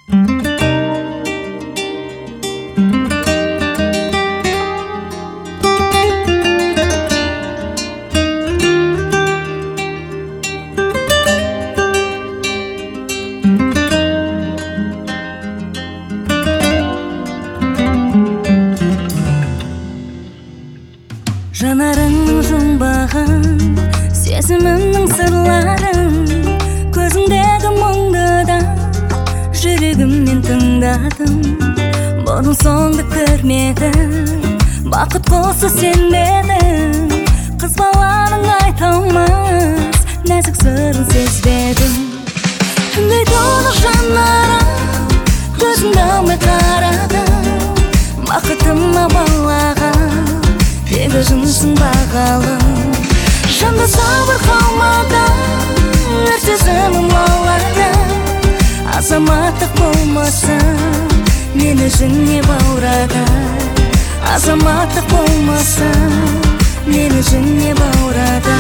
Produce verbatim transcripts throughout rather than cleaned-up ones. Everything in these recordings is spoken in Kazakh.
Жанарыңның жұмбағын, сезімімнің сырларын, көзіңдегі мұңды да жүрегіммен тыңдадым. Бұрын соңды көрмедім, бақыт құсы сен едің. Қыз баланың айта алмас нәзік сырын сезбедім. Түндей толық жанарым, көзімді алмай қарадым. Бақытыма балаған тегі жынсың бағалым. Жанда сабыр қалмады, өр сезімім лаулады. Азаматтық болмасын, мен өзіңе баурады. Азаматтық болмасын, мен өзіңе баурады.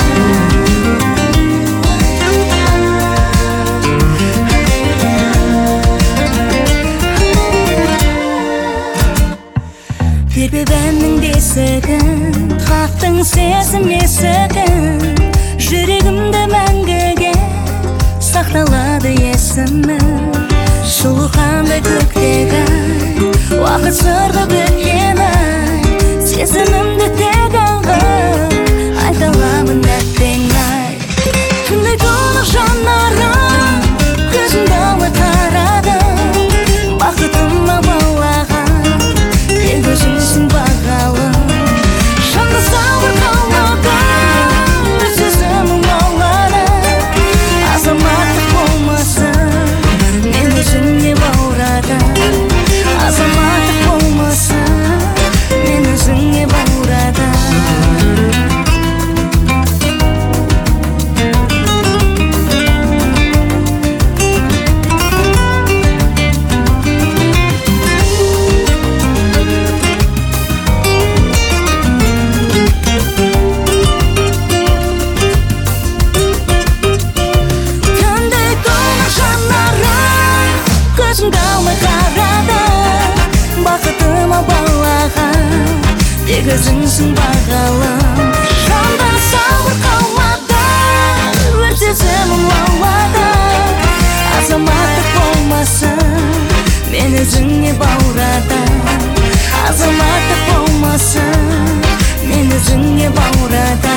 Тербебәннің бесігін, қақтың сезім есігін. Жүрегімді мәңгіге сақталады есімім. Шұлы қандай көктегі уақыт сырды білгені. Сезімімді тек аңғып айта аламын әттең ай. Түндей толық жанарым, көзімді алмай қарадым. Бақытыма балаған тегі жынсың бағалым. Жанда сабыр қалмады, өр сезімім лаулады. Азаматтық болмасын, мен өзіңе баурады. Азаматтық болмасын, мен өзіңе баурады. Бақытыма балаған тек өзіңсің бағалым. Жанда сабыр қалмады, өр сезімім лаулады. Азаматтық болмасын, мен өзіңе баурады. Азаматтық болмасын, мен өзіңе баурады.